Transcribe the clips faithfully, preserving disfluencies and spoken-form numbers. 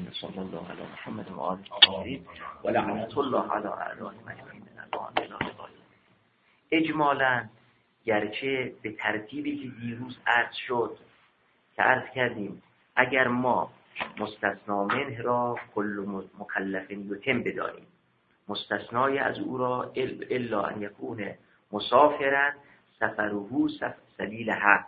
صلی الله علی محمد و آله الطاهرین و لعنت الله علی اعدائهم اجمعین. اجمالاً گرچه به ترتیبی که دیروز عرض شد که عرض کردیم اگر ما مستثنا منه را کل مکلف یتم بدانیم، مستثنای از او را الا ان یکون مسافرا سفره سبیل حق،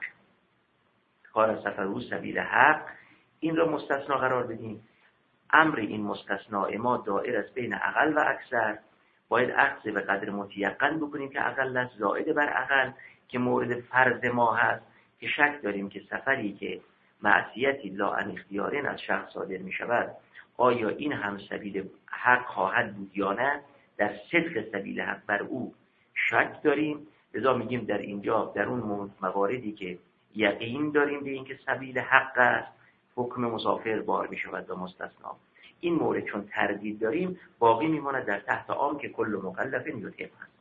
کار سفره سبیل حق، این را مستثنا قرار بدیم. امر این مستثنا ما دائر است بین اقل و اکثر، باید اخذ به قدر متیقن بکنیم که اقل است زائد بر اقل، که مورد فرض ما هست که شک داریم که سفری که معصیتی لا عن اختیارین از شخص صادر می شود آیا این هم سبیل حق خواهد بود یا نه. در صدق سبیل حق بر او شک داریم، لذا میگیم در اینجا در اون مواردی که یقین داریم به این که سبیل حق است حکم مسافر بار می شود و مستثنا. این مورد چون تردید داریم باقی میماند در تحت عام که کل مکلف یتم است.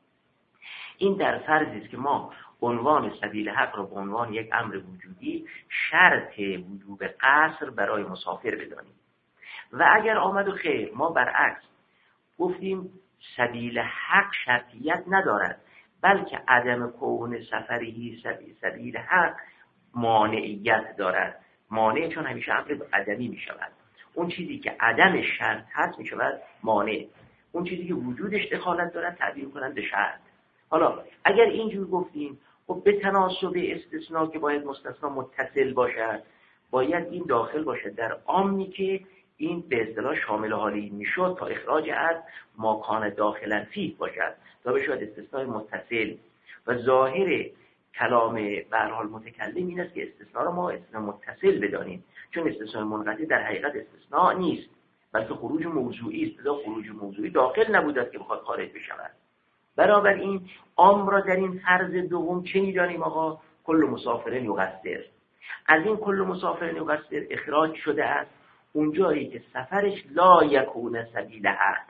این در فرضی است که ما عنوان سبیل حق را به عنوان یک امر وجودی شرط وجوب قصر برای مسافر بدانیم. و اگر آمد و خیر ما برعکس گفتیم سبیل حق شرطیت ندارد، بلکه عدم کون سفری سبیل, سبیل حق مانعیت دارد. مانع چون همیشه امر عدمی می شود. اون چیزی که عدم شرط هست می شود مانع. اون چیزی که وجودش دخالت دارد تعبیر کنند به شرط. حالا اگر اینجور گفتیم خب به تناسب استثناء که باید مستثنا متصل باشد، باید این داخل باشد در عامی که این به اصطلاح شامل حالی میشد تا اخراج از ما کان داخلا فیه باشد تا بشود استثناء متصل. و ظاهر کلام به هر حال متکلم این است که استثناء را ما استثناء متصل بدانیم، چون استثناء منقطع در حقیقت استثناء نیست بلکه خروج موضوعی است. لذا خروج موضوعی داخل نبوده که بخواد خارج بشود. بنابراین عام را در این فرض دوم چه می‌دانیم؟ آقا کل مسافر یقصر. از این کل مسافر یقصر اخراج شده است اونجایی که سفرش لا یکون سبیل حق،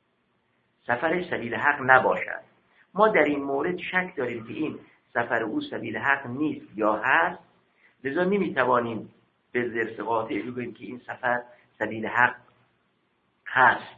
سفرش سبیل حق نباشد. ما در این مورد شک داریم که این سفر او سبیل حق نیست یا هست، لذا نمیتوانیم به ذرس قاطع بگوییم که این سفر سبیل حق هست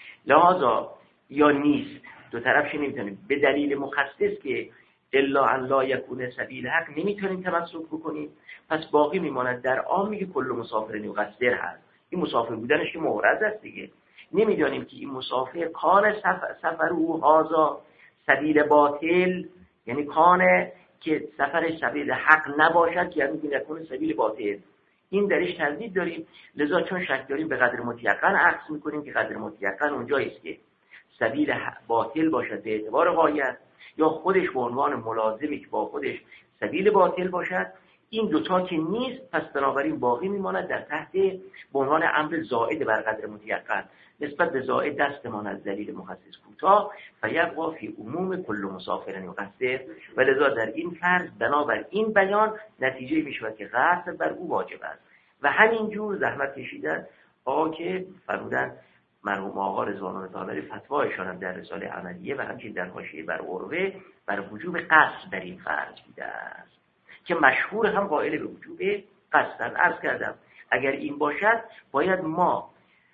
لحاظا یا نیست. دو طرفش نمیتونیم به دلیل مخصص که الا ان لا یکون سبیل حق نمیتونیم تمسک بکنیم. پس باقی میماند در عامی که کل مسافر یقصر هست. این مسافر بودنش که معرض است دیگه. نمیدانیم که این مسافر کان سفر, سفر او هازا سبیل باطل، یعنی کانه که سفرش سبیل حق نباشد که یعنی نکنه سبیل باطل. این درش تردید داریم. لذا چون شک داریم به قدر متیقن عکس میکنیم که قدر متیقن اونجایی است که سبیل باطل باشد به اعتبار غایت، یا خودش به عنوان ملازمی که با خودش سبیل باطل باشد. این دوتا که نیست، پس بنابراین باقی میماند در تحت به عنوان امر زائد بر قدر متیقن. نسبت به زائد دستمان از دلیل مخصص کوتاه فیبقا فی عموم کل مسافر یقصر. و لذا در این فرض بنابر این بیان نتیجه میشود که قصر بر او واجب است. و همینجور زحمت کشیدن آقا که فرمودن مرحوم آقا رضوان الله تعالی فتوایشان هم در رساله عملیه و همچنین در حاشیه بر عروه بر وجوب قصر در این فرض بوده است که مشهور هم قائل به وجوب قصر. عرض کردم اگر این باشد باید ما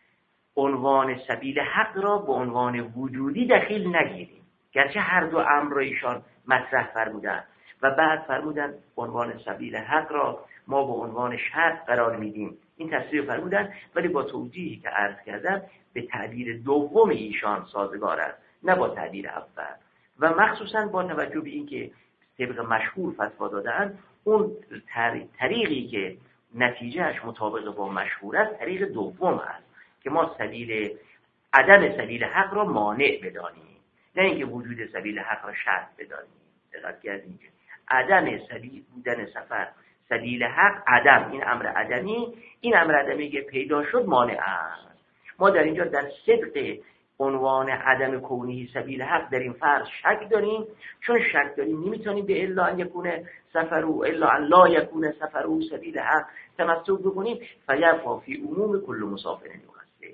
عنوان سبیل حق را به عنوان وجودی دخیل نگیریم، گرچه هر دو امر را ایشان مطرح فرمودند و بعد فرمودند عنوان سبیل حق را ما به عنوان شرط قرار میدیم. این تصریح فرمودند، ولی با توضیحی که عرض کردم به تعبیر دوم ایشان سازگار است نه با تعبیر اول. و مخصوصا با توجه به اینکه طبق مشهور فتوا دادن اون طریقی که نتیجهش مطابق با مشهور است طریق دوم است که ما سبیل عدم سبیل حق را مانع بدانیم، نه اینکه وجود سبیل حق را شرط بدانیم. دقت کردید عدم سبیل بودن سفر سبیل حق عدم، این امر عدمی، این امر عدمی که پیدا شد مانع است. ما در اینجا در صدق عنوان عدم کونی سبیل حق در این فرض شک داریم. چون شک داریم نمیتونیم به الا ان یکون سفرو الا ان لا یکون سفرو سبیل حق تمسک بکنیم. فیبقا فی عموم کل مسافر یقصر.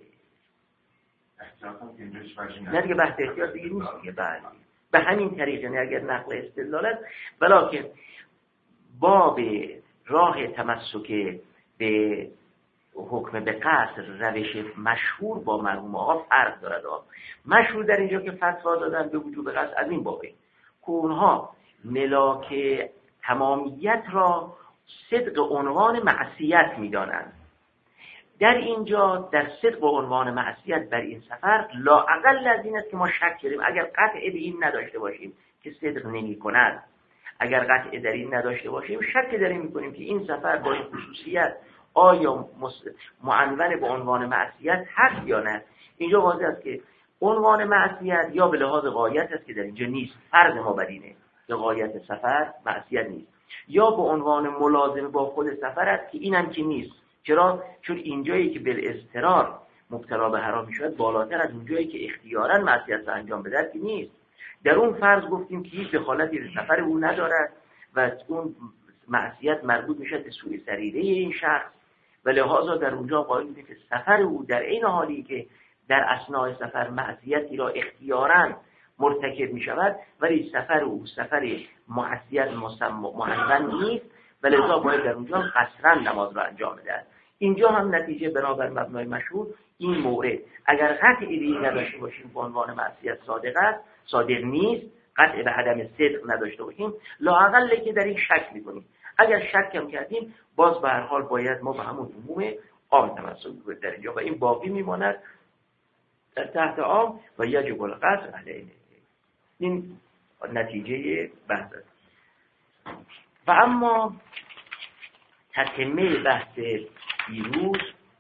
نه دیگه بحث احتیاط دیگه نیست دیگه. بعد به همین طریق یعنی اگر نقل استدلال است، ولیکن باب راه تمسک به حکم به قصر روش مشهور با مرحوم آقا فرق دارد. مشهور در اینجا که فتوا دادن به وجوب قصر از این بابه که اونها ملاک تمامیت را صدق عنوان معصیت میدانند. در اینجا در صدق عنوان معصیت بر این سفر لااقل از این است که ما شک کردیم اگر قطع به این نداشته باشیم که صدق نمی کند، اگر قطع در این نداشته باشیم شک در این میکنیم که این سفر با این خصوصیت آیا معنون به عنوان معصیت هست یا نه. اینجا واضح است که عنوان معصیت یا به لحاظ غایت است که در اینجا نیست، فرض ما بر اینه که غایت سفر معصیت نیست، یا به عنوان ملازمه با خود سفر است که اینم که نیست. چرا؟ چون اینجایی که بالاضطرار مبتلا به حرام میشود بالاتر از اونجایی که اختیاراً معصیت را انجام بده که نیست. در اون فرض گفتیم که هیچ دخالتی به سفر او ندارد و اون معصیت مربوط میشد به سوء سریره این شخص و لحاظا در اونجا قائل بودیم که سفر او در این حالی که در اثناء سفر معصیتی را اختیاراً مرتکب میشود ولی سفر او سفر معصیت معنون نیست و لذا باید در اونجا قصراً نماز را انجام بده. اینجا هم نتیجه بنابر مبنای مشهور این مورد اگر قطع ایده‌ای نداشته باشیم به عنوان معصیت صادق است، صادق نیست، قطع به عدم صدق نداشته باشیم، لااقل که در این شک میکنیم. اگر شک هم کردیم باز به هر حال باید ما به همون عموم عام تمسک کنیم در اینجا و این باقی میماند در تحت عام و یجب القصر علیه. این نتیجه بحث است. و اما تتمه بحث دیروز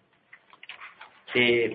به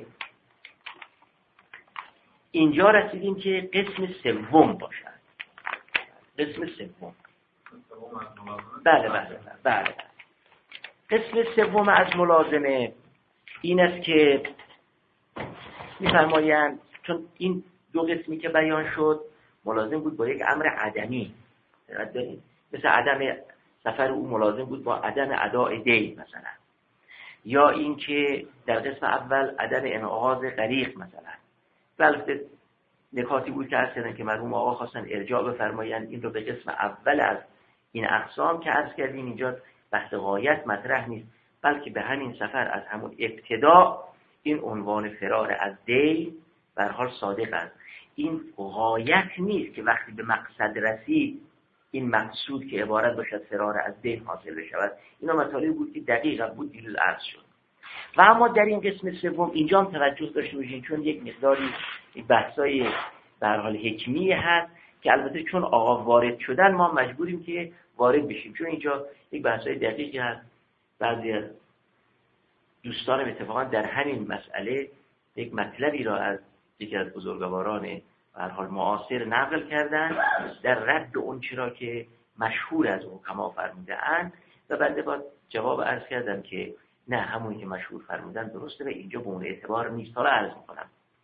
اینجا رسیدیم که قسم سوم باشد. قسم سوم بله بله بله قسم سوم از ملازمه این است که می‌فرمایند چون این دو قسمی که بیان شد ملازم بود با یک امر عدمی، مثل عدم سفر او ملازم بود با عدم اداء دین مثلا، یا اینکه در قسم اول عدم انعقاد غریق مثلا. البته نکاتی بود که عرض کردن که مرحوم آقا خواستن ارجاع بفرمایند این رو به قسم اول از این اقسام که عرض کردیم اینجا بحث غایت مطرح نیست، بلکه به همین سفر از همون ابتدا این عنوان فرار از دین به هر حال صادق است. این غایت نیست که وقتی به مقصد رسید این مقصود که عبارت باشد فرار از دین حاصل بشود. اینا مطالبی بود که دقیقاً بود دیروز عرض شد. و اما در این قسم سوم اینجا هم توجه داشته باشین چون یک مقداری بحثای به هر حال حکمی هست که البته چون آقا وارد شدن ما مجبوریم که وارد بشیم، چون اینجا یک بحثای دقیقی هست. بعضی از دوستانم اتفاقا در همین مسئله یک مطلبی را از یکی از بزرگواران به هر حال معاصر نقل کردن در رد اون چرا که مشهور از حکما فرموده اند و بنده با جواب عرض کردم که نه همونی که مشهور فرمودن درسته و اینجا به اون اعتبار نیست. حالا عرض میکنم.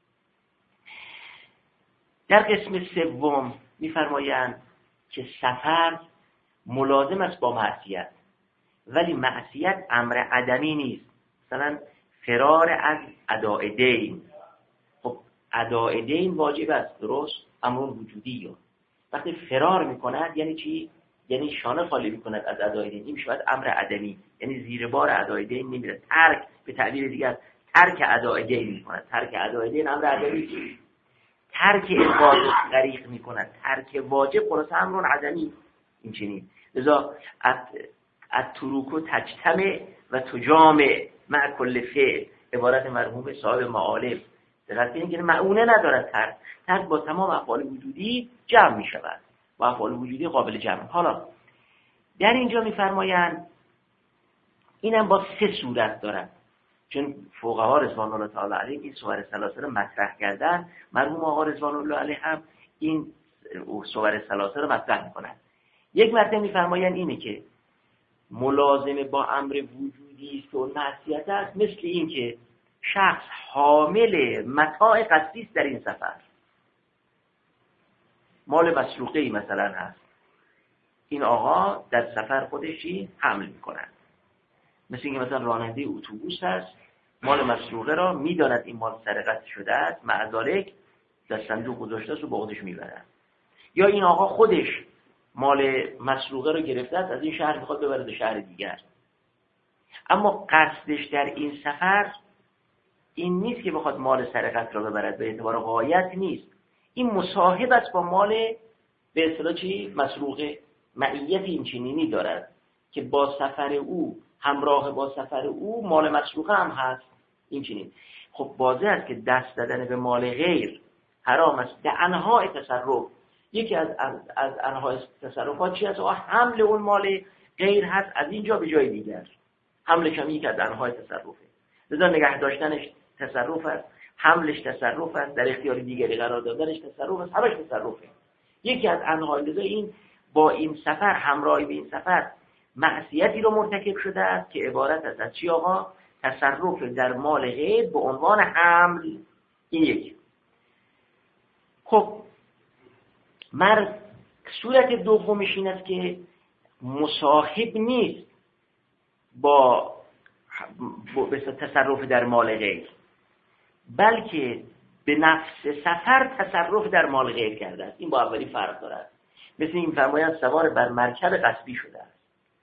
در قسم سوم میفرمایند که سفر ملازم است با معصیت ولی معصیت امر عدمی نیست. مثلا فرار از اداء دین، خب اداء دین واجب است درست، امر وجودی یا وقتی فرار میکند یعنی چی؟ یعنی شانه خالی میکند از اداء دین، این میشود امر عدمی، یعنی زیر بار اداء دین نمیره. ترک به تعبیر دیگر ترک اداء دین میکند. ترک اداء دین امر عدمی، ترک واجب غریق میکند، ترک واجب خلاص امر عدمی. این چنین لذا التروک تجتمع و تجامع مع کل فعل، عبارت مرحوم صاحب معالم دقیقاً اینکه معونه ندارد. ترک ترک با تمام افعال وجودی جمع می شود، با افعال وجودی قابل جمع. حالا در اینجا میفرمایند اینم با سه صورت دارد، چون فقها رضوان الله تعالی علیه این صور ثلاثه رو مطرح کردن، مرحوم آقا رضوان الله علیه هم این صور ثلاثه رو مطرح میکنند. یک مرتبه میفرمایند اینه که ملازمه با امر وجودی است و معصیت است، مثل این که شخص حامل متاع قصدی است در این سفر، مال مسروقه‌ای مثلا هست، این آقا در سفر خودشی حمل میکنند. مثل اینکه مثلا راننده اتوبوس هست، مال مسروقه را میداند این مال سرقت شده است، مع ذالک در صندوق گذاشته است و با خودش میبرد. یا این آقا خودش مال مسروقه رو گرفته است، از این شهر میخواد ببره به شهر دیگر. اما قصدش در این سفر این نیست که بخواد مال سرقت را ببرد، به اعتبار غایت نیست. این مصاحب است با مال به اصطلاح چی؟ مسروقه. معیت این چنینی دارد که با سفر او، همراه با سفر او، مال مسروقه هم هست. این چنین. خب واضح است که دست دادن به مال غیر حرام است. در انواع تصرف، یکی از از انواع تصرفات چی است؟ حمل اون مال غیر هست از اینجا به جای دیگر. حملش هم یک از انواع تصرفه. لذا نگه داشتنش تصرف است، حملش تصرف است، در اختیار دیگری قرار دادنش تصرف است، همش تصرفه. یکی از انواع. لذا این با این سفر، همراهی به این سفر، معصیتی رو مرتکب شده است که عبارت است از چی آقا؟ تصرف در مال غیر به عنوان حمل. این یک. خب مرد صورت دومش این است که مصاحب نیست با به تصرف در مال غیر، بلکه به نفس سفر تصرف در مال غیر کرده است. این با اولی فرق دارد. مثل این فرمایند سوار بر مرکب غصبی شده است.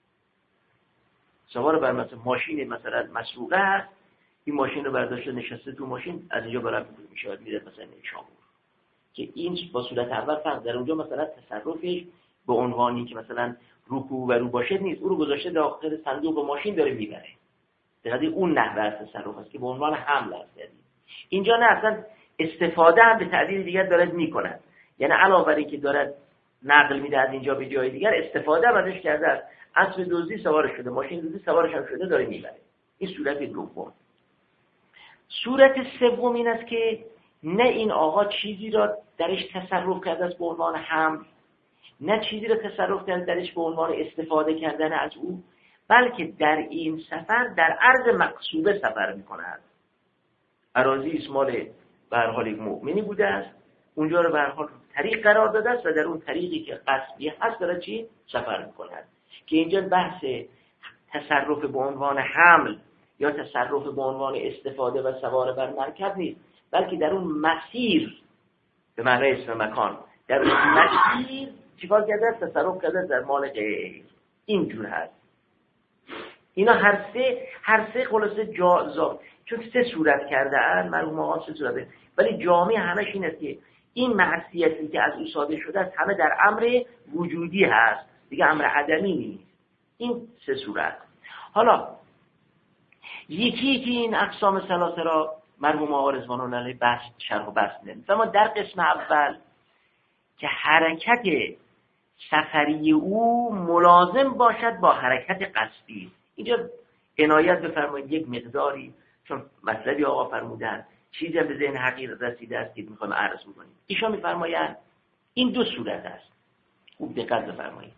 سوار بر مثلا ماشین مثلا مسروقه است، این ماشین رو برداشته نشسته تو ماشین، از اینجا برای میشه میره مثلا شامور، که این با صورت اول فرق در اونجا مثلا تصرفش به عنوانی که مثلا رکوب و رو باشه نیست، او رو گذاشته داخل صندوق و ماشین داره میبره. در اون نحوه از تصرف است که به عنوان حمل است. اینجا نه، اصلا استفاده هم به تعبیر دیگر دارد میکند. یعنی علاوه بر اینکه دارد نقل میده از اینجا به جای دیگر، استفاده هم ازش کرده است. اسب دزدی سوار شده، ماشین دزدی سوارش هم شده، داره میبره. این صورت دوم. صورت سوم این است که نه این آقا چیزی را درش تصرف کرده است به عنوان حمل، نه چیزی را تصرف کرده درش به عنوان استفاده کردن از او، بلکه در این سفر در عرض مقصوبه سفر میکند. اراضی اسمال به هر حال یک مؤمنی بوده است، اونجا رو به هر حال طریق قرار داده است و در اون طریقی که قصدی هست داره چی؟ سفر میکند. که اینجا بحث تصرف به عنوان حمل یا تصرف به عنوان استفاده و سوار بر مرکب نیست، بلکه در اون مسیر، به معنای اسم مکان، در اون مسیر چیکار کرده است؟ تصرف کرده در مال غیر. اینجور هست. اینا هر سه هر سه خلاصه جا چون سه صورت کرده اند، مرحوم آقا سه صورت، ولی جامع همش این است که این معصیتی که از او صادر شده است همه در امر وجودی هست، دیگه امر عدمی نیست. این سه صورت. حالا یکی یکی این اقسام ثلاثه را مرحوم آقا رضوان الله علیه بحث شرح و بحث نمی‌کنند. اما در قسم اول که حرکت سفری او ملازم باشد با حرکت قصدی، اینجا عنایت بفرمایید یک مقداری، چون مطلبی آقا فرمودن چیزی به ذهن حقیقت رسیده است که میخوایم عرض بکنیم. ایشان میفرمایند این دو صورت است. خوب دقت بفرمایید.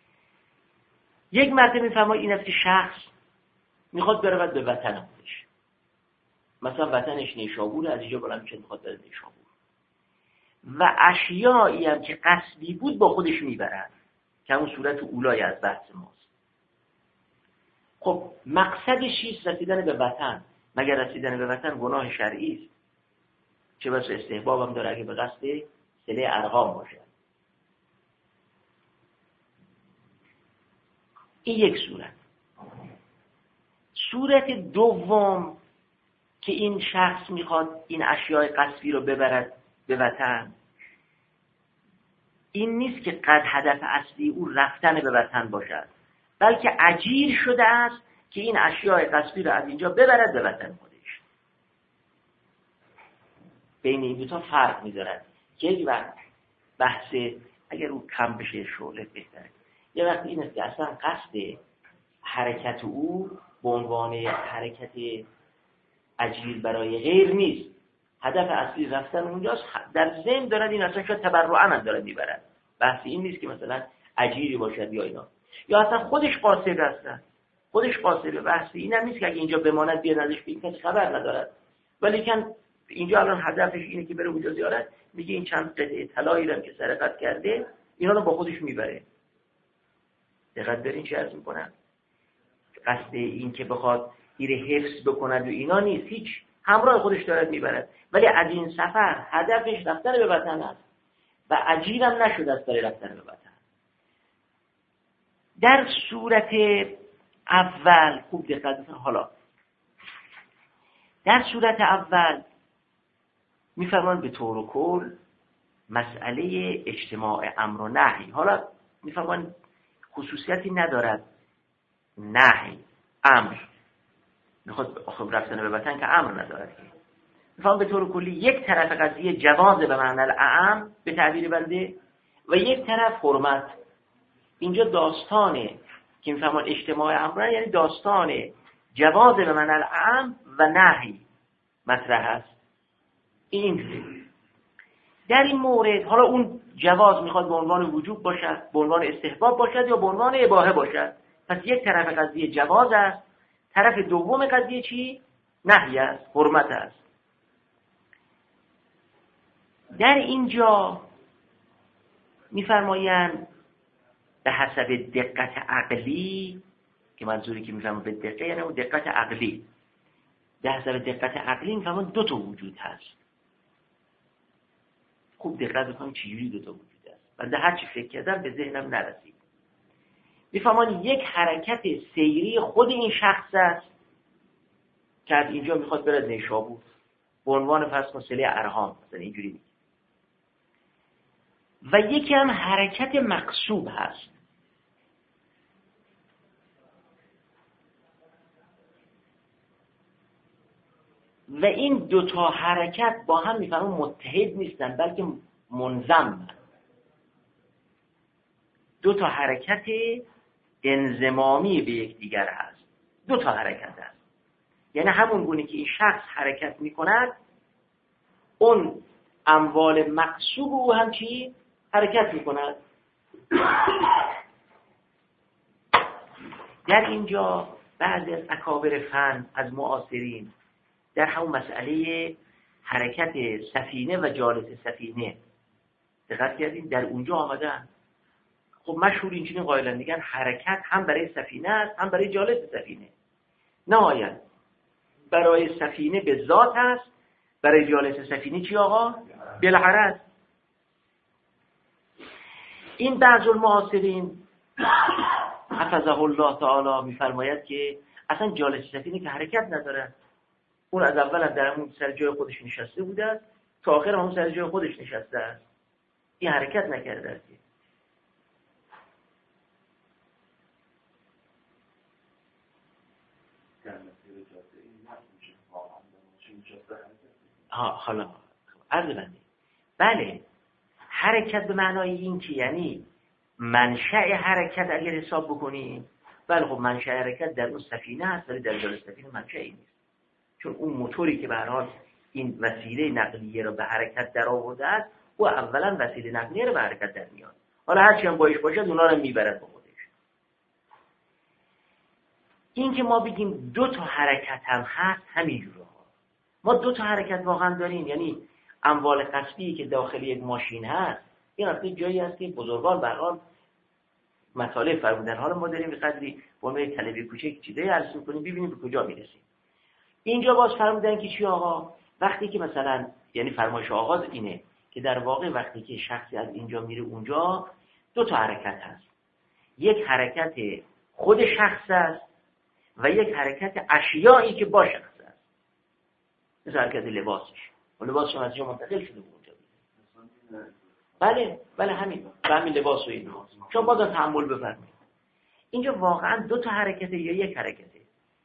یک مرتبه میفرمایید این است که شخص میخواد برود به وطن خودش، مثلا وطنش نیشابور، از اینجا بلند میشه میخواد بره نیشابور و اشیایی هم که قصدی بود با خودش میبرد، که همون صورت اولای از بحث ماست. خب مقصدش چیست؟ رسیدن به وطن. مگر رسیدن به وطن گناه شرعی است؟ چه بسا استحباب هم داره اگه به قصد صله ارحام باشه. این یک صورت. صورت دوم که این شخص میخواد این اشیاء قصبی رو ببرد به وطن، این نیست که قد هدف اصلی او رفتن به وطن باشد، بلکه اجیر شده است که این اشیاء قصبی رو از اینجا ببرد به وطن خودش. بین این دو تا فرق میذارد که یک وقت بحث اگر او کم بشه شغله بهتره، یه وقت این است که اصلا قصد حرکت او به عنوان حرکت اجیر برای غیر نیست، هدف اصلی رفتن اونجاست. در ذهن دارد این اصلا شاید تبرعاً هم دارد میبرد. بحث این نیست که مثلا اجیری باشد یا اینا، یا اصلا خودش قاصد هستن، خودش قاصده. بحث این هم نیست که اگه اینجا بماند بیاد ازش بگید کسی خبر ندارد، ولی کن اینجا الان هدفش اینه که بره اونجا زیارت، میگه این چند قطعه طلایی رو که سرقت کرده اینا رو با خودش میبره. دقت دارین چه عرض میکنم؟ قصد این که بخواد ایره حفظ بکند و اینا نیست، هیچ، همراه خودش دارد میبرد، ولی از این سفر هدفش رفتن به وطن است و اجیرم نشده است برای رفتن به وطن. در صورت اول خوب دقت کنید. حالا در صورت اول میفرمان به طور کل مسئله اجتماع امر و نهی، حالا میفرمان خصوصیتی ندارد نهی، امر میخواد خب رفتن به وطن که امر ندارد، میفرمان به طور کلی یک طرف قضیه جواز به معنی الاعم به تعبیر بنده و یک طرف حرمت. اینجا داستانه که میفرمان اجتماع امر یعنی داستان جواز به معنی الاعم و نهی مطرح است. این در این مورد حالا اون جواز میخواد به عنوان وجوب باشد، به عنوان استحباب باشد یا به عنوان اباحه باشد. پس یک طرف قضیه جواز است، طرف دوم قضیه چی؟ نهی است، حرمت است. در اینجا میفرمایند به حسب دقت عقلی، که منظوری که میفرمایند به دقت یعنی اون دقت عقلی، به حسب دقت عقلی میفرمایند دو تا وجود هست. خوب دقت بکنید چجوری دو تا وجود است. بنده هر چی فکر کردم به ذهنم نرسید. میفهمانی یک حرکت سیری خود این شخص است که از اینجا میخواد برد نیشابور به عنوان فرض کن صله ارحام، مثلا اینجوری میگه. و یکی هم حرکت مقصود هست. و این دو تا حرکت با هم میفهمون متحد نیستن بلکه منظم. دو تا حرکت انضمامی به یک دیگر هست. دو تا حرکت هست. یعنی همون گونه که این شخص حرکت میکند، اون اموال مقصوب او هم چی؟ حرکت میکند. در اینجا بعضی از اکابر فن از معاصرین در همون مسئله حرکت سفینه و جالس سفینه دقت کردیم، در اونجا آمدن. خب مشهور اینجوری قائلن، میگن حرکت هم برای سفینه است هم برای جالس سفینه. نهایت برای سفینه به ذات است، برای جالس سفینه چی آقا؟ بالعرض. این بعض المعاصرین حفظه الله تعالی میفرماید که اصلا جالس سفینه که حرکت نداره، اون از اول در همون سر جای خودش نشسته بوده تا آخر همون سر جای خودش نشسته است، این حرکت نکرده است. ها حالا عرض بنده بله، حرکت به معنای این که یعنی منشأ حرکت اگر حساب بکنیم، بله خب منشأ حرکت در اون سفینه هست ولی در جالس سفینه منشأی نیست، چون اون موتوری که به هر حال این وسیله نقلیه رو به حرکت در آورده است او اولا وسیله نقلیه رو به حرکت در میاد، حالا هرچی هم باش باشد اونا رو میبرد با خودش. این که ما بگیم دو تا حرکت هم هست همینجوره، ما دو تا حرکت واقعا داریم، یعنی اموال غصبی که داخل یک ماشین هست، این اصلا جایی هست که بزرگان به هر حال مطالب فرمودن، حالا ما داریم به قدری با ما طلبه کوچک چیزایی عرض می‌کنیم ببینیم به کجا میرسیم. اینجا باز فرمودن که چی آقا؟ وقتی که مثلا یعنی فرمایش آغاز اینه که در واقع وقتی که شخصی از اینجا میره اونجا دو تا حرکت هست، یک حرکت خود شخص است و یک حرکت اشیایی که با شخص است، مثل حرکت لباسش و لباسش از جا منتقل شده بود اونجا. بله بله همین به همین لباس و این چون باز تحمل بفرمایید. اینجا واقعا دو تا حرکته یا یک حرکته؟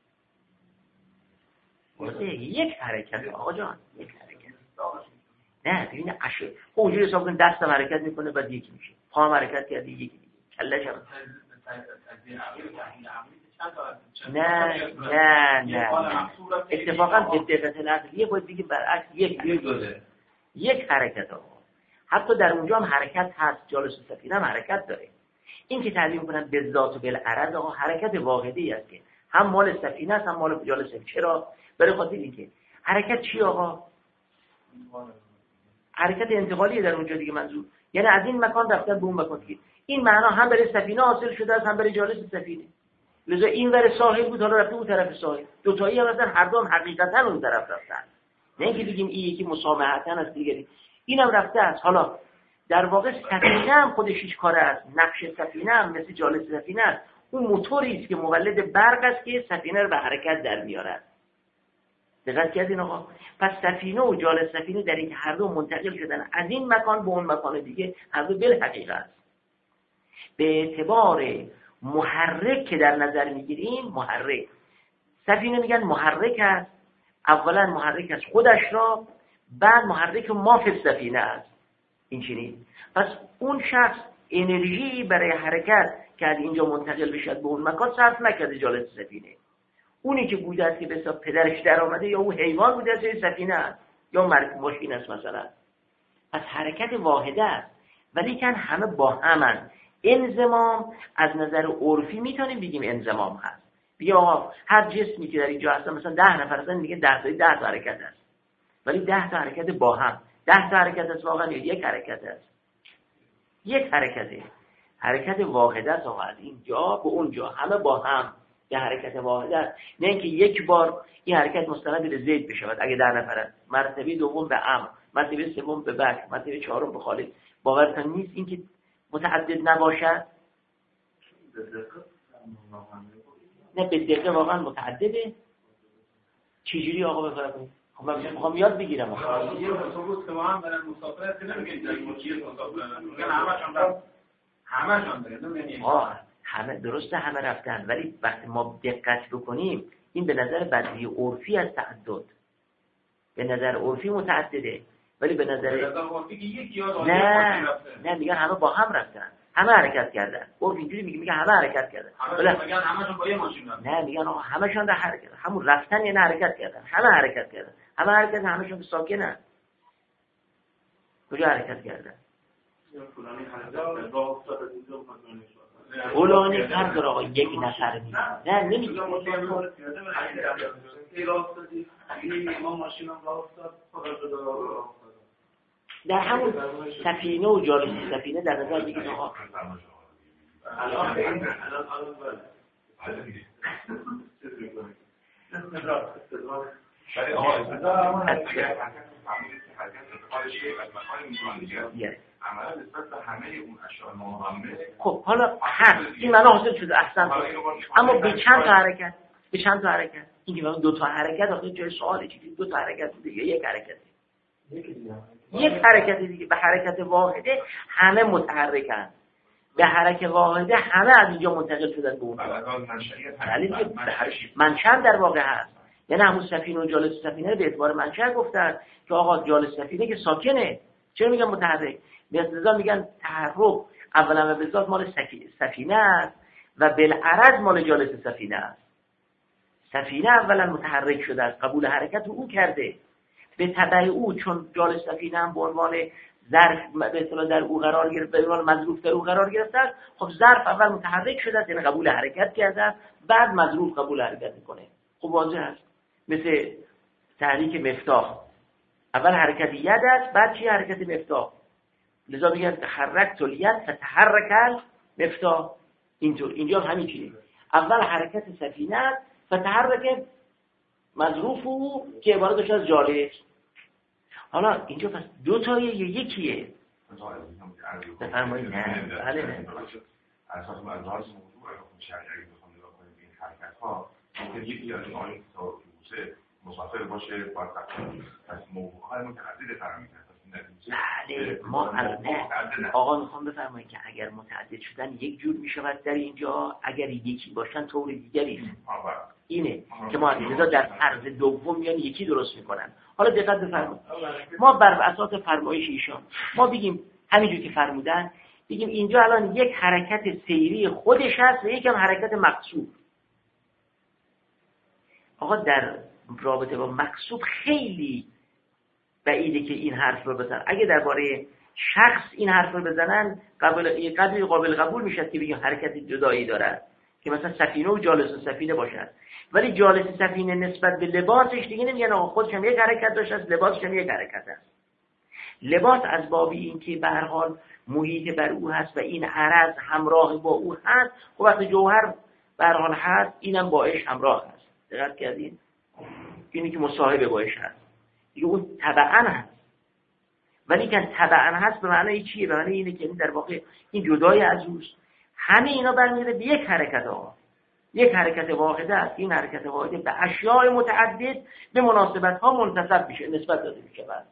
یک حرکت آقا جان، یک حرکت. نه ببین اشیاء اونجوری حساب کن دستم حرکت میکنه بعد یکی میشه، پام حرکت کرده یکی دیگه، کله‌ش هم نه نه نه اتفاقا به دقت نقلیه باید بگیم برعکس یک یک حرکت آقا. حتی در اونجا هم حرکت هست، جالس سفینه هم حرکت داره. این که تعبیر میکنن به ذات و بالعرض آقا حرکت واحدی است که هم مال سفینه است هم مال جالس سفینه. چرا؟ برای خاطر اینکه حرکت چی آقا؟ حرکت انتقالیه در اونجا دیگه، منظور یعنی از این مکان رفتن به اون مکان دیگه. این معنا هم برای سفینه حاصل شده است هم برای جالس سفینه. لذا این ور ساحل بود حالا رفته اون طرف ساحل، دو تایی هم مثلا هر دو هم حقیقتا اون طرف رفتن، نه اینکه بگیم این یکی مسامحتا است دیگه اینم رفته است. حالا در واقع سفینه هم خودش هیچ کاره است، نقش سفینه هم مثل جالس سفینه است، اون موتوری است که مولد برق است که سفینه رو به حرکت در میارد. دقت کردین آقا؟ پس سفینه و جال سفینه در این هر دو منتقل شدن از این مکان به اون مکان دیگه، هر دو بالحقیقه است. به اعتبار محرک که در نظر میگیریم، محرک سفینه میگن محرک است، اولا محرک است خودش را، بعد محرک ما فی سفینه است. این چنین. پس اون شخص انرژی برای حرکت که از اینجا منتقل بشه به اون مکان صرف نکرده جالس سفینه. اونی که بوده است که به حساب پدرش در آمده، یا اون حیوان بوده است یا سفینه است یا مرکب ماشین است مثلا. پس حرکت واحده است، ولی کن همه با همن. انضمام از نظر عرفی میتونیم بگیم انضمام هست. بگیم آقا هر جسمی که در اینجا هست مثلا ده نفر هستن، میگه ده تا ده تا حرکت است، ولی ده تا حرکت با هم. ده تا حرکت است واقعا یک حرکت است. یک حرکته. حرکت واحده است آقا، از اینجا به اونجا همه با هم یه حرکت واحده است. نه اینکه یک بار این حرکت مستند به زید بشود اگه در نفر است، مرتبه دوم به عمرو، مرتبه سوم به بکر، مرتبه چهارم به خالد. باورتون نیست اینکه متعدد نباشد؟ نه به دقیقه واقعا متعدده. چجوری آقا بفرمایید؟ خب من میخوام یاد بگیرم. یه اتوبوس که ما هم برن مسافرت که نمیگن در موجی مسافرت میگن همشون رفت، همشون برن. آه همه درسته، همه رفتن، ولی وقتی ما دقت بکنیم این به نظر بدیهی عرفی از تعدد، به نظر عرفی متعدده، ولی به نظر نه نه میگن همه با هم رفتن، همه حرکت کردن. عرف اینجوری میگه میگه همه حرکت کردن، همه میگن همشون با یه ماشین رفتن. نه میگن آقا همشون در حرکت، همون رفتن یعنی حرکت کردن، همه حرکت کردن، همه حرکت، همشون ساکنن. کجا حرکت کردن؟ فلانی حرکت راه افتاد از اینجا فلانی فلانی فرد را یک نفر میگه. نه نمیگه ما ماشین هم راه افتاد، خدا شده راه افتاد. در همون سفینه و جالس سفینه در نظر بگید آقا الان الان الان ولی آقا اصلا اگر حرکت خارجی از مکان میکنن دیگه عملا نسبت به همه اون اشیاء مهمه. خب حالا هست این معنا حاصل شده اصلا، اما به چند تا حرکت، به چند تا حرکت. این که دو تا حرکت آخه جای سواله، چیزی دو تا حرکت بوده یا یک حرکت؟ یک حرکت دیگه. به حرکت واحده همه متحرکن، به حرکت واحده همه از اینجا منتقل شدن به اون. دلیل منشأ در واقع هست. یعنی همون سفینه و جالس سفینه به اعتبار منشأ گفتن که آقا جالس سفینه که ساکنه، چرا میگن متحرک؟ مثلا میگن تحرک اولا و به ذات مال سفینه است و بالعرض مال جالس سفینه است. سفینه اولا متحرک شده است، قبول حرکت او کرده، به تبع او چون جالس سفینه هم به عنوان ظرف به اصطلاح در او قرار گرفت، به عنوان مظروف در او قرار گرفته است. خب ظرف اول متحرک شده است، یعنی قبول حرکت کرده است، بعد مظروف قبول حرکت میکنه. خب واضح است. مثل تحریک مفتاح، اول حرکت ید است، بعد چی حرکت مفتاح. لذا میگن تحرکت الید فتحرک المفتاح. اینطور اینجا همین چیزه، اول حرکت سفینه است فتحرک مظروف او که عبارت باشه از جالس. حالا اینجا پس دو تایه یا یکیه؟ بفرمایید. نه بله نه اساس مدارس موضوع حکم شرعی اگه بخوام نگاه کنیم این حرکت ها ممکن یکی از این آیین تا اتوبوسه مسافر باشه باید پس موضوع های متعدد قرار میگیره. بله ما آقا میخوام بفرمایید که اگر متعدد شدن یک جور میشود در اینجا، اگر یکی باشن طور دیگری است. اینه که ما علیرضا در فرض دوم میان یکی درست میکنن. حالا دقت بفرمایید، ما بر اساس فرمایش ایشان ما بگیم همینجور که فرمودن، بگیم اینجا الان یک حرکت سیری خودش هست و یک هم حرکت مقصود. آقا در رابطه با مقصود خیلی بعیده که این حرف رو بزنن. اگه درباره شخص این حرف رو بزنن قابل قابل قابل قبول میشه که بگیم حرکت جدایی داره، که مثلا سفینه و جالس سفینه باشد، ولی جالس سفینه نسبت به لباسش دیگه نمیگن آقا خودش هم یک حرکت داشته است، لباسش هم یک حرکت است. لباس از باب این که به هر حال محیط بر او هست و این عرض همراه با او هست، خب وقتی جوهر به هر حال هست اینم باش همراه هست. دقت کردین؟ اینی که مصاحبه باش هست دیگه اون تبعاً هست، ولی که تبعاً هست به معنی چیه؟ به معنی اینه که در واقع این جدای از اوست همه اینا برمیگرده به یک حرکت آقا، یک حرکت واحده است. این حرکت واحده به اشیاء متعدد به مناسبت ها منتسب میشه، نسبت داده میشه. بعد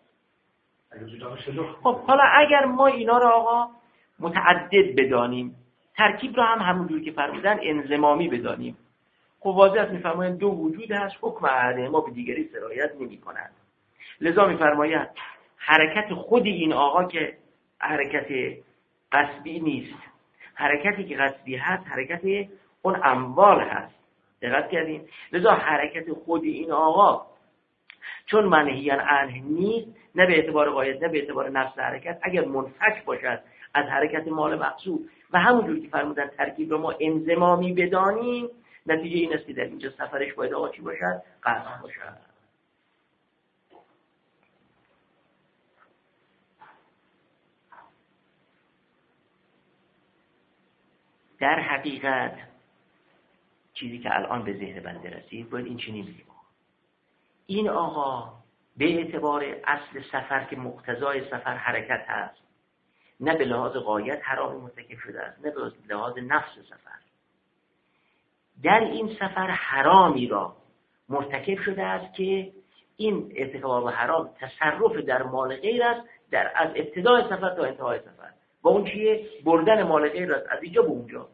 خب حالا اگر ما اینا رو آقا متعدد بدانیم، ترکیب رو هم همونجور که فرمودن انضمامی بدانیم، خب واضح است میفرمایند دو وجود هست، حکم احدهما ما به دیگری سرایت نمی‌کند. لذا میفرمایند حرکت خود این آقا که حرکت قصدی نیست، حرکتی که قصدی هست حرکت اون اموال هست. دقت کردین؟ لذا حرکت خود این آقا چون منهی عنه نیست، نه به اعتبار غایت نه به اعتبار نفس حرکت، اگر منفک باشد از حرکت مال مقصود و همونجور که فرمودن ترکیب رو ما انضمامی بدانیم، نتیجه این است که در اینجا سفرش باید آقا چی باشد؟ قصد باشد. در حقیقت چیزی که الان به ذهن بنده رسید باید این چنین بگیم: این آقا به اعتبار اصل سفر که مقتضای سفر حرکت هست، نه به لحاظ غایت حرام مرتکب شده است، نه به لحاظ نفس سفر. در این سفر حرامی را مرتکب شده است که این ارتکاب حرام تصرف در مال غیر است، در از ابتدای سفر تا انتهای سفر. و اون چیه؟ بردن مال غیر است از اینجا به اونجا.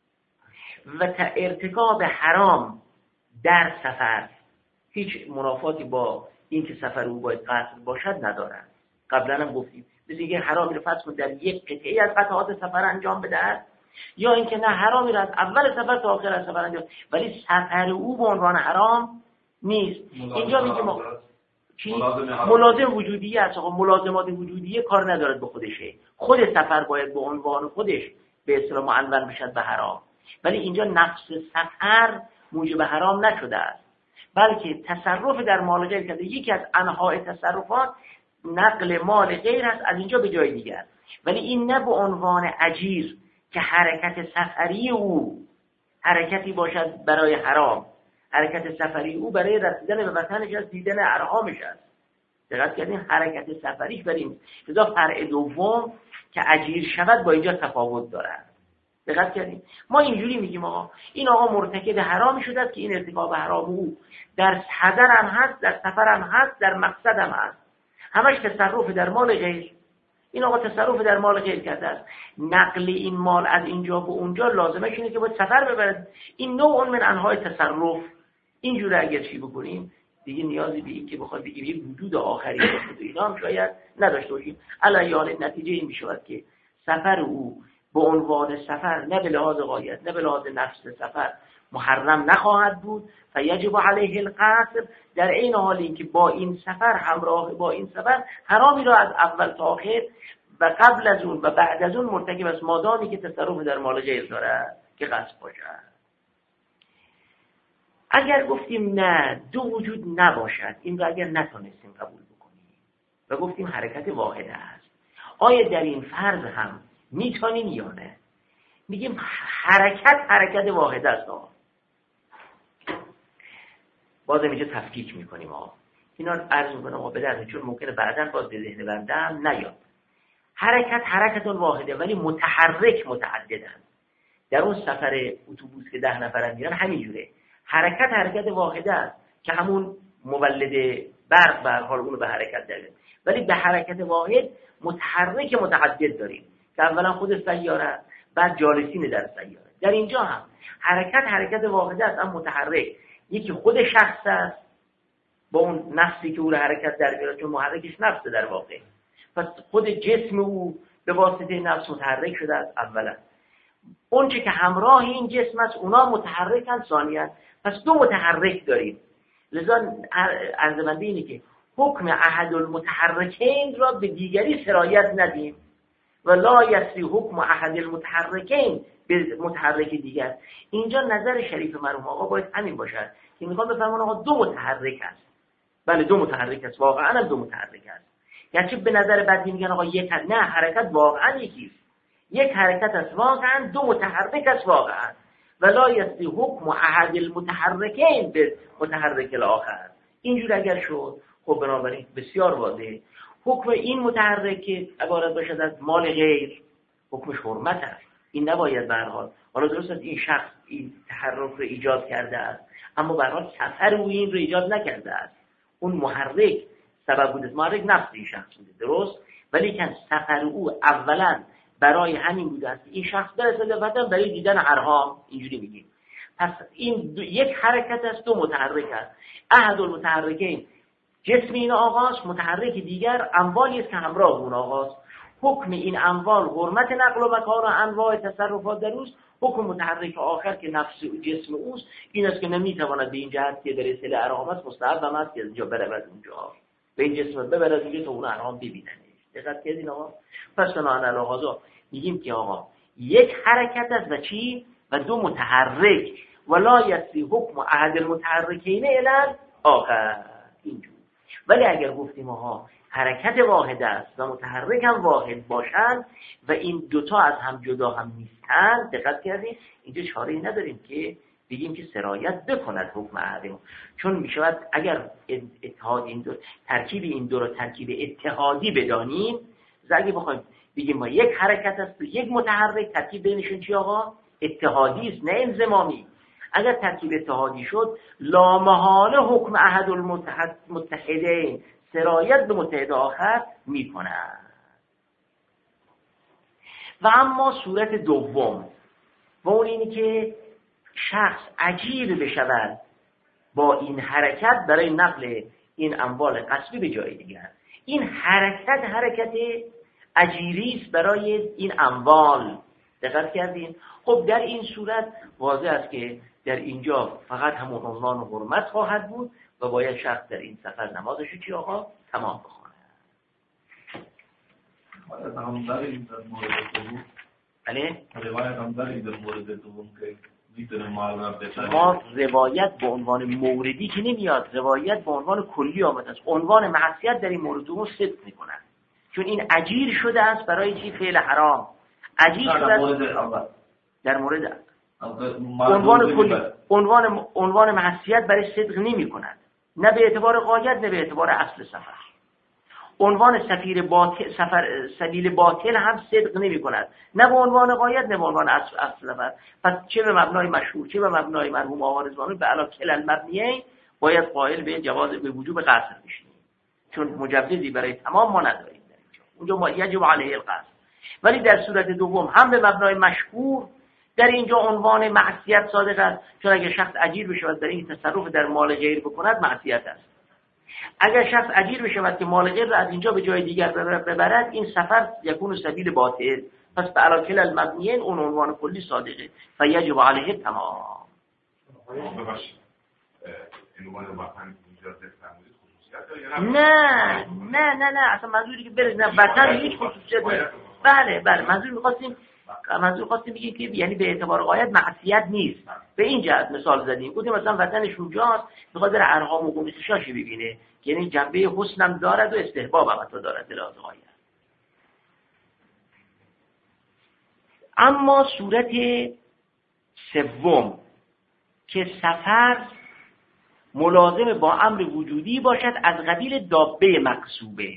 و تا ارتکاب حرام در سفر هیچ منافاتی با این که سفر او باید قصد باشد ندارد. قبلا هم گفتیم مثل اینکه حرامی رو فرض کن در یک قطعه از قطعات سفر انجام بدهد، یا اینکه نه حرامی رو از اول سفر تا آخر سفر انجام، ولی سفر او به عنوان حرام نیست. اینجا میگه ما چی؟ ملازم وجودیه است. آقا ملازمات وجودیه کار ندارد به خودشه، خود سفر باید به عنوان خودش به اصطلاح معنون بشد به حرام، ولی اینجا نفس سفر موجب حرام نشده است، بلکه تصرف در مال غیر کرده. یکی از انواع تصرفات نقل مال غیر است از اینجا به جای دیگر، ولی این نه به عنوان اجیر که حرکت سفری او حرکتی باشد برای حرام. حرکت سفری او برای رسیدن به وطنش است، دیدن ارحامش است. دقت کردین؟ حرکت سفریش برای این لذا فرع دوم که اجیر شود با اینجا تفاوت دارد. دقت کردین؟ ما اینجوری میگیم آقا این آقا مرتکب حرامی شده است که این ارتکاب حرام او در حضر هم هست، در سفر هم هست، در مقصد هم هست، همش تصرف در مال غیر. این آقا تصرف در مال غیر کرده است. نقل این مال از اینجا به اونجا لازمش اینه که باید سفر ببرد. این نوع من انواع تصرف. اینجوری اگر چی بکنیم دیگه نیازی به این که بخواد بگیم یک وجود آخری باشه اینا هم شاید نداشته باشیم. علیان نتیجه این میشود که سفر او به عنوان سفر نه به لحاظ غایت نه به لحاظ نفس سفر محرم نخواهد بود. فیجب علیه القصد، در این حال این که با این سفر همراه با این سفر حرامی را از اول تا آخر و قبل از اون و بعد از اون مرتکب است، مادامی که تصرف در مال غیر دارد که قصد باشد. اگر گفتیم نه دو وجود نباشد، این را اگر نتونستیم قبول بکنیم و گفتیم حرکت واحده است، آیا در این فرض هم میتونیم یا نه؟ میگیم حرکت حرکت واحده است. آقا بازم اینجا تفکیک میکنیم. آقا اینا عرض میکنم آقا به درد، چون ممکنه بعداً باز به ذهن بنده هم نیاد. حرکت حرکت واحده ولی متحرک متعددن. در اون سفر اتوبوس که ده نفرن میرن همینجوره، حرکت حرکت واحده است که همون مولد برق به هر حال اونو به حرکت داره، ولی به حرکت واحد متحرک متعدد داریم که اولا خود سیاره بعد جالسین در سیاره. در اینجا هم حرکت حرکت واحده است اما متحرک، یکی خود شخص است با اون نفسی که او رو حرکت در میاره، چون محرکش نفسه در واقع، پس خود جسم او به واسطه نفس متحرک شده است اولا. اون چه که همراه این جسم است اونا متحرکن ثانیاً، پس دو متحرک داریم. لذا عرض بنده اینه که حکم احد المتحرکین را به دیگری سرایت ندیم و لا یسری حکم احد المتحرکین به متحرک دیگر. اینجا نظر شریف مرحوم آقا باید همین باشد که میخوام بفرمان آقا دو متحرک است. بله دو متحرک است، واقعا دو متحرک است. یعنی به نظر بعدی میگن آقا یک نه، حرکت واقعا یکی است، یک حرکت است واقعا، دو متحرک است واقعا. ولا یستی حکم احد المتحرکین به متحرک الاخر. اینجور اگر شد خب بنابراین بسیار واضحه حکم این متحرک که عبارت باشد از مال غیر حکمش حرمت است. این نباید به هر حال. حالا درست است این شخص این تحرک رو ایجاد کرده است، اما به هر حال سفر او این رو ایجاد نکرده است. اون محرک سبب بوده، محرک نفس این شخص بوده، درست؟ ولی که سفر او اولا برای همین بوده است این شخص برسه به وطن برای دیدن ارهام، اینجوری میگیم. پس این دو یک حرکت است، دو متحرک است. احد المتحرکین جسم این آقاست، متحرک دیگر اموالی است که همراه اون آقاست. حکم این اموال حرمت نقل و مکان و انواع تصرفات در اوست. حکم متحرک آخر که نفس جسم اوست این است که نمیتواند به این جهت که در اصل ارهام است مستحب هم است که اینجا برود اونجا به این جسم ببرد اونجا تا اون ارهام ببیننش. دقت کردین آقا؟ پس بنابراین علاوه میگیم که آقا یک حرکت است و چی و دو متحرک ولا یسی حکم احد المتحرکین الی آخر اینجور. ولی اگر گفتیم آقا حرکت واحد است و متحرک هم واحد باشند و این دوتا از هم جدا هم نیستند، دقت کردید اینجا چاره‌ای نداریم که بگیم که سرایت بکند حکم احدهم، چون میشود اگر اتحاد این دو ترکیب این دو رو ترکیب اتحادی بدانیم، اگه بخوایم بگیم ما یک حرکت است و یک متحرک، ترکیب بینشون چی آقا؟ اتحادی است نه انضمامی. اگر ترکیب اتحادی شد لامحاله حکم احد المتحدین سرایت به متحد آخر می کند. و اما صورت دوم و اون اینی که شخص اجیر بشود با این حرکت برای نقل این اموال غصبی به جای دیگر. این حرکت حرکت اجیری است برای این اموال. دقت کردین؟ خب در این صورت واضح است که در اینجا فقط همون عنوان حرمت خواهد بود و باید شخص در این سفر نمازش چی آقا؟ تمام بخونه. روایت هم داریم در مورد دوم. بله؟ روایت هم داریم در مورد دوم که میتونه مال را بخره. ما روایت به عنوان موردی که نمیاد، روایت به عنوان کلی آمده است. عنوان معصیت در این مورد دوم صدق میکنن. چون این اجیر شده است برای چی؟ فعل حرام. اجیر شده است در مورد عنوان کلی، عنوان عنوان معصیت برای صدق نمیکنند. نه به اعتبار غایت نه به اعتبار اصل سفر. عنوان سفیر باطل سفر سبیل باطل هم صدق نمی کند، نه به عنوان غایت نه به عنوان اصل اصل سفر. پس چه به مبنای مشهور چه به مبنای مرحوم آقا رضوانی به علا کل المبنیه باید قائل به جواز به وجوب قصر بشیم، چون مجوزی برای تمام ما نداریم در اینجا. اونجا ما یجب علیه القصر. ولی در صورت دوم هم به مبنای مشهور در اینجا عنوان معصیت صادق است، چون اگر شخص اجیر بشود در این تصرف در مال غیر بکند معصیت است. اگر شخص اجیر بشود که مال غیر را از اینجا به جای دیگر ببرد این سفر یکون سبیل باطل. پس به علاکل المبنیه اون عنوان کلی صادقه فیجب علیه تمام. نه نه نه نه اصلا منظوری که برز نه وطن هیچ خصوصیت نیست. بله بله منظور می‌خواستیم منظور خواستیم بگیم که یعنی به اعتبار غایت معصیت نیست. به این جهت مثال زدیم، گفتیم مثلا وطنش اونجاست می‌خواد در ارهام و قمیصشاشی ببینه، یعنی جنبه حسنم دارد و استحباب هم حتی دارد لحاظ غایت. اما صورت سوم که سفر ملازم با امر وجودی باشد از قبیل دابه مقصوبه.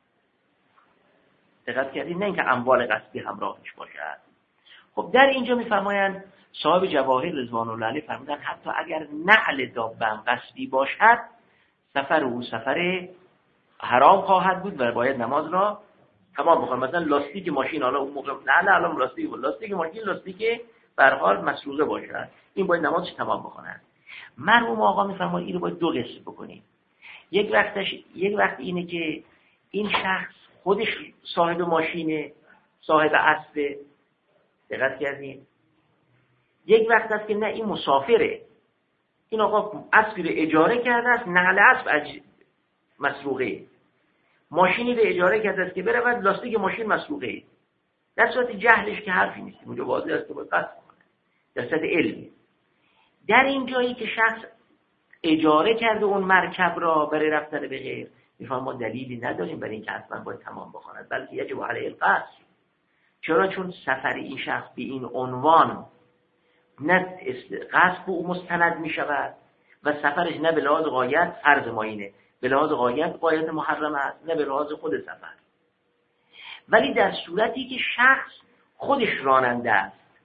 دقت کردید؟ نه اینکه اموال غصبی همراهش باشد. خب در اینجا میفرمایند صاحب جواهر رضوان الله علیه فرمودن حتی اگر نعل دابه هم غصبی باشد سفر او سفر حرام خواهد بود و باید نماز را تمام بخونه. مثلا لاستیک ماشین، حالا اون موقع نه نه الان لاستیک بود، لاستیک ماشین لاستیک به هر حال مسروقه باشد، این باید نمازش تمام بخونه. مرحوم آقا میفرماید اینو باید دو قسم بکنیم. یک وقتش یک وقت اینه که این شخص خودش صاحب ماشینه، صاحب اسب، دقت کردین؟ یک وقت است که نه این مسافره، این آقا اسبی رو اجاره کرده است، نقل اسب اج... مسروقه، ماشینی رو اجاره کرده است که برود لاستیک ماشین مسروقه. در صورت جهلش که حرفی نیست، اونجا واضح است که باید قصد کنه. در صورت علمی در این جایی که شخص اجاره کرده اون مرکب را برای رفتن به غیر، میفهم ما دلیلی نداریم برای اینکه حتما باید تمام بخواند، بلکه یجب علیه القصر. چرا؟ چون سفر این شخص به این عنوان نه قصد او مستند می شود و سفرش نه به لحاظ غایت فرض ما اینه، به لحاظ غایت غایت محرم است، نه به لحاظ خود سفر. ولی در صورتی که شخص خودش راننده است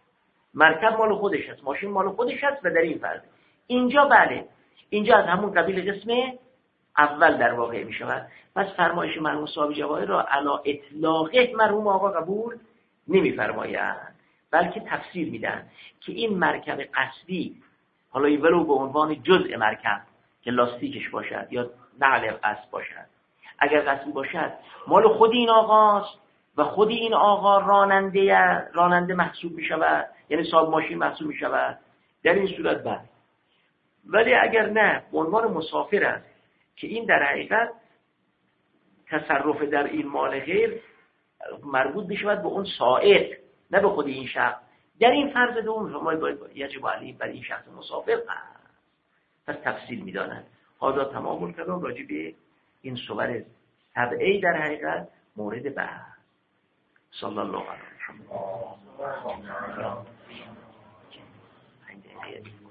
مرکب مال خودش هست، ماشین مال خودش هست و در این فرض اینجا بله اینجا از همون قبیل قسم اول در واقع می شود. پس فرمایش مرحوم صاحب جواهر را علا اطلاقه مرحوم آقا قبول نمی فرمایند، بلکه تفسیر میدن که این مرکب قصدی، حالا این ولو به عنوان جزء مرکب که لاستیکش باشد یا نقل قصد باشد، اگر قصدی باشد مال خود این آقاست و خود این آقا راننده راننده محسوب می شود، یعنی صاحب ماشین محسوب می شود، در این صورت بله. ولی اگر نه به عنوان مسافر است که این در حقیقت تصرف در این مال غیر مربوط بشود به اون سائق نه به خود این شخص، در این فرض دوم شما باید یجب علیه بر این شخص مسافر است. پس تفصیل میدانند. هذا تمام الکلام راجع به این صور تبعی در حقیقت مورد بحث. صلی الله علیه و سلم.